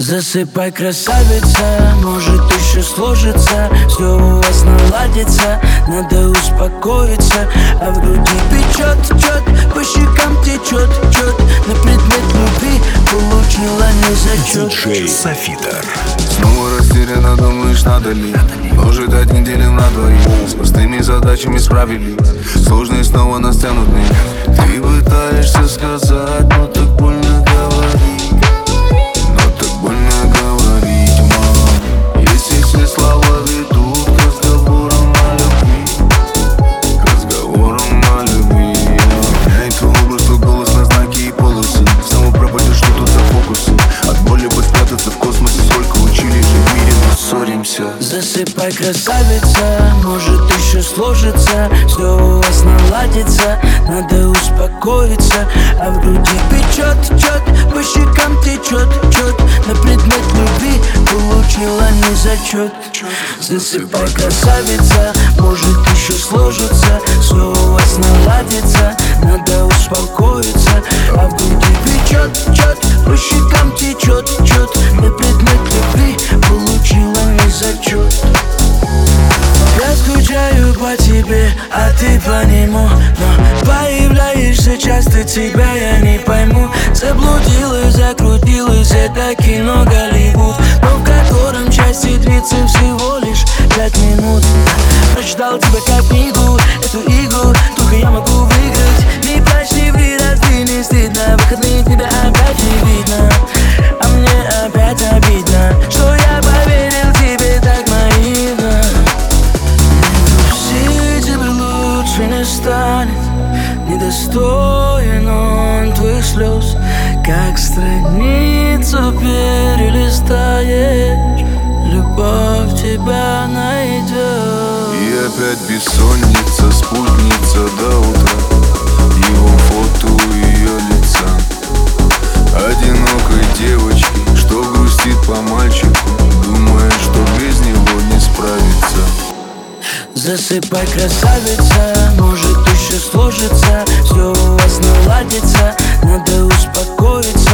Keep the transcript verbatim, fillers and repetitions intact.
Засыпай, красавица, может еще сложится, все у вас наладится, надо успокоиться. А в груди печет, чет, по щекам течет, чет, на предмет любви получила не зачет. Диджей Софитер. Снова растерянно думаешь, надо ли может одним делим на двоих. С простыми задачами справились, сложные снова нас тянут меня. Ты пытаешься сказать, но так больно говорить, но так больно говорить, мам. Если все слова ведут к разговорам о любви, к разговорам о любви. Меняет твой образ, твой голос на знаки и полосы. Снова пропадешь, что тут за фокусы. От боли бы спрятаться в космосе. Сколько учили жить в мире, но ссоримся. Засыпай, красавица, может еще сложится, все у вас наладится, надо успокоиться. А в груди печет, чет, по щекам течет, чет, на предмет любви получила не зачет. Засыпай, красавица, может еще сложится, все у вас наладится, надо успокоиться. А в груди печет, чет, по щекам течет, чет, на предмет любви получила не зачет. Я скучаю по тебе, а ты по нему, но появляешься часто, тебя я не пойму. Заблудилась, закрутилась, это кино Голливуд, но в котором части длится всего лишь пять минут. Прочитал тебя как книгу, эту игру только я могу выиграть. Не плачь, не ври, разве не стыдно? Выходные тебя опять не видно, а мне опять обидно, что я поверил тебе так наивно. Не станет, недостоин он твоих слез, как страницу перелистаешь, любовь тебя найдет. И опять бессонница, спутница до утра, его фото у ее лица, одинокой девочки, что грустит по мальчику, думая, что без него не справится. Засыпай, красавица, может еще сложится, все у вас наладится, надо успокоиться.